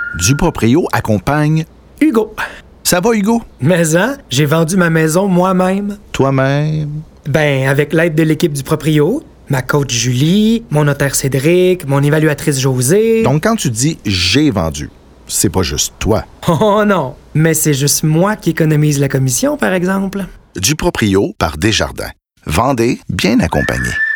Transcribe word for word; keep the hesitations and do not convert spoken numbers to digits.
Du Proprio accompagne Hugo. Ça va, Hugo? Mais hein, j'ai vendu ma maison moi-même. Toi-même? Ben, avec l'aide de l'équipe du Proprio, ma coach Julie, mon notaire Cédric, mon évaluatrice Josée... Donc, quand tu dis « j'ai vendu », c'est pas juste toi. Oh non, mais c'est juste moi qui économise la commission, par exemple. Du Proprio par Desjardins. Vendez bien accompagné.